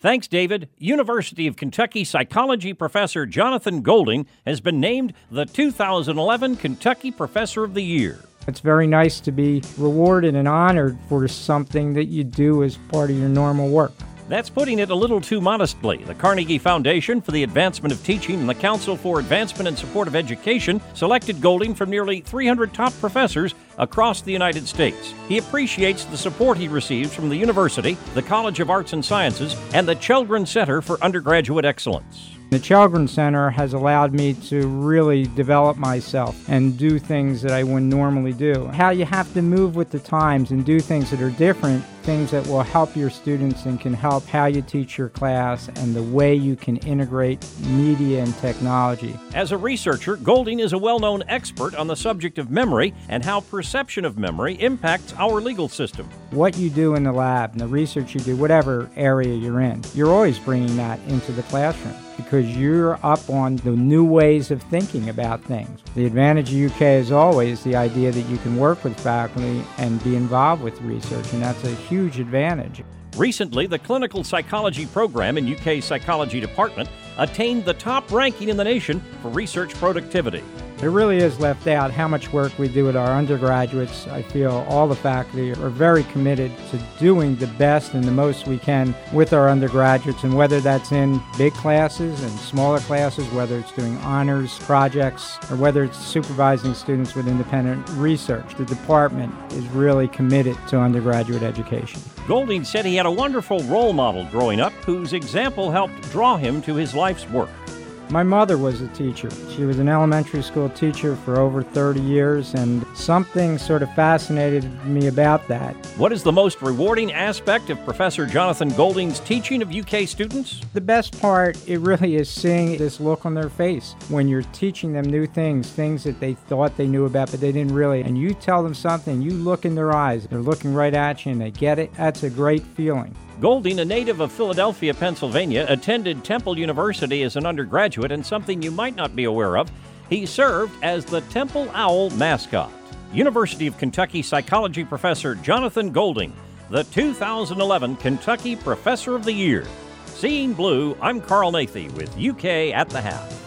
Thanks, David. University of Kentucky psychology professor Jonathan Golding has been named the 2011 Kentucky Professor of the Year. It's very nice to be rewarded and honored for something that you do as part of your normal work. That's putting it a little too modestly. The Carnegie Foundation for the Advancement of Teaching and the Council for Advancement and Support of Education selected Golding from nearly 300 top professors across the United States. He appreciates the support he receives from the university, the College of Arts and Sciences, and the Chelgren Center for Undergraduate Excellence. The Chelgren Center has allowed me to really develop myself and do things that I wouldn't normally do. How you have to move with the times and do things that are different, things that will help your students and can help how you teach your class and the way you can integrate media and technology. As a researcher, Golding is a well-known expert on the subject of memory and how perception of memory impacts our legal system. What you do in the lab and the research you do, whatever area you're in, you're always bringing that into the classroom because you're up on the new ways of thinking about things. The advantage of UK is always the idea that you can work with faculty and be involved with research, and that's a huge advantage. Recently, the clinical psychology program in UK's psychology department attained the top ranking in the nation for research productivity. It really is left out how much work we do with our undergraduates. I feel all the faculty are very committed to doing the best and the most we can with our undergraduates, and whether that's in big classes and smaller classes, whether it's doing honors projects, or whether it's supervising students with independent research, the department is really committed to undergraduate education. Golding said he had a wonderful role model growing up whose example helped draw him to his life's work. My mother was a teacher. She was an elementary school teacher for over 30 years, and something sort of fascinated me about that. What is the most rewarding aspect of Professor Jonathan Golding's teaching of UK students? The best part, it really is seeing this look on their face when you're teaching them new things that they thought they knew about but they didn't really. And you tell them something, you look in their eyes, they're looking right at you and they get it. That's a great feeling. Golding, a native of Philadelphia, Pennsylvania, attended Temple University as an undergraduate, and something you might not be aware of, he served as the Temple Owl mascot. University of Kentucky psychology professor Jonathan Golding, the 2011 Kentucky Professor of the Year. Seeing Blue, I'm Carl Nathy with UK at the Half.